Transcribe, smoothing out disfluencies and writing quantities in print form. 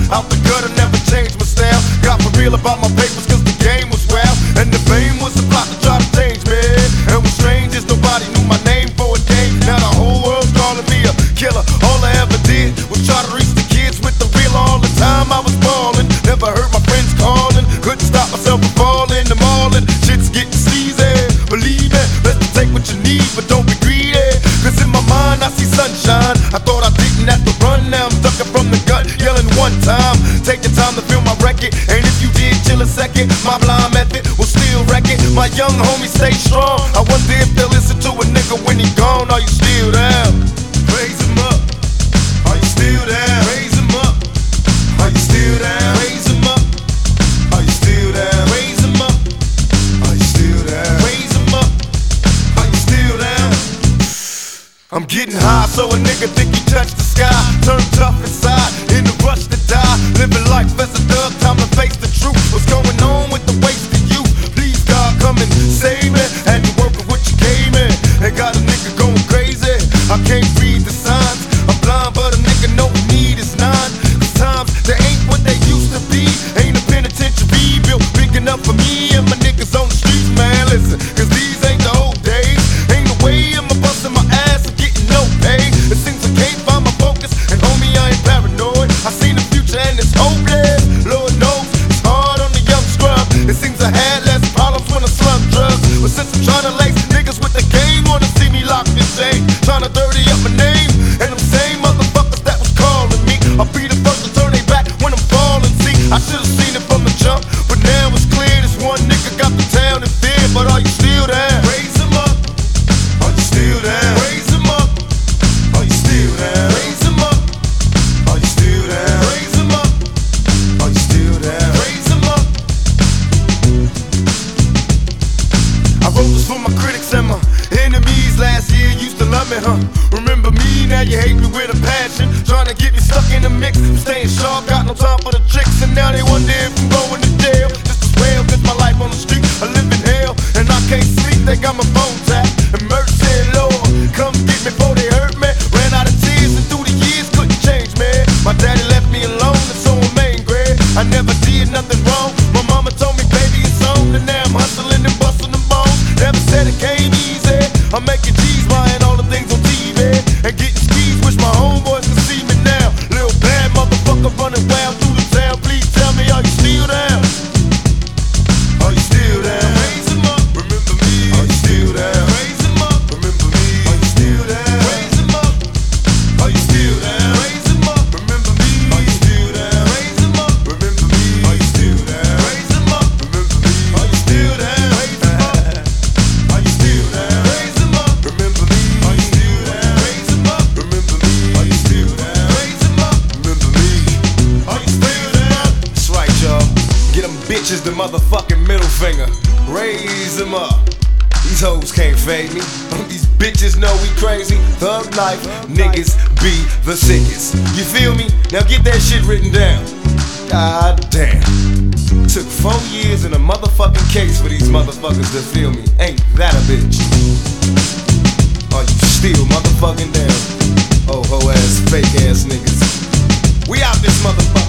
Out the gutter, never changed my style. Got for real about my papers cause the game was wild. And the fame was a plot to try to change me. And what's strange is nobody knew my name for a day. Now the whole world's calling me a killer. All I ever did was try to reach the kids with the real all the time I was ballin'. Never heard my friends calling. Couldn't stop myself from falling. The mallin', shit's getting sleazy. Believe it, let's take what you need, but don't be greedy. Cause in my mind I see sunshine. I thought I didn't have to run, now I'm ducking from the gut, yelling one time. Take the time to feel my record, and if you did, chill a second. My blind method will still wreck it. My young homie stay strong. I wonder if they'll listen to a nigga when he gone. Are you still there? Raise him up. Are you still there? Raise him up. Are you still there? Raise him up. Are you still there? Raise him up. Are you still there? Raise him up. Are you still there? I'm getting high, so a nigga think he touched the sky. Turn tough inside, in the rush to die. Living life as a thug, time to face the truth. What's going on with the wasted youth? Please God, come and save me. Had to work with what you gave me. And got a nigga going crazy. I can't read the signs. I'm blind, but a nigga know we need is nine. Cause times, they ain't what they used to be. Ain't a penitentiary built big enough for me and my niggas on the streets, man. Listen, cause these ain't the old days. Ain't no way I'm busting my ass and getting no pay. It seems I can't find my focus, and homie, I ain't paranoid. I see the future and it's hopeless. Lord knows it's hard on the young scrub. It seems I had less problems when I slung drugs. But since I'm trying to lace niggas with the game, wanna see me locked in chains, trying to dirty up my name. And them same motherfuckers that was calling me, I'll be the first to turn they back when I'm falling. See, I should've seen it from the jump, but now it's clear this one nigga got the town in fear. But are you still there? Raise him up. Are you still there? Raise him up. Are you still there? Raise him up. Are you still there? Raise him up. Are you still there? Raise him up. I wrote this for my critics and my enemies. Last year used to love me, huh? Remember me, now you hate me with a passion. Trying to get me stuck in the mix. I'm staying sharp, got no time for the tricks. And now they wonder if I'm going to jail. Just as well, cause my life on the street, I live in hell. And I can't sleep, they got my phone tapped. And mercy, Lord, come get me before they hurt me. Ran out of tears and through the years couldn't change me. My daddy left me alone and so I'm angry. I never did nothing wrong. My mama told me, baby, it's on. And now I'm hustling and busting them bones. Never said it came easy. I'm making G's, buying all the things on TV. And getting skis, wish my homeboys could see me now. Little bad motherfucker running wild through the town. Please tell me, are you still there? Are you still there? Raise him up. Remember me? Are you still there? Raise him up. Remember me? Are you still there? Raise him up. Are you still there? Raise him up. Remember me? Are you still there? Raise him up. Remember me? Are you still there? Raise him up. Remember me? Are you still there? Raise him up. Are you still there? Raise him up. Remember me? Are you still there? Raise him up. Remember me? Are you still there? Raise him up. Remember me? Are you still there? That's right, y'all. Get them bitches the motherfucking middle finger. Raise them up. These hoes can't fade me. These bitches know we crazy. Thug life, niggas be the sickest. You feel me? Now get that shit written down. God damn. Took 4 years in a motherfucking case for these motherfuckers to feel me. Ain't that a bitch? Are you still motherfucking down? Oh, ho ass, fake ass niggas. We out this motherfucker.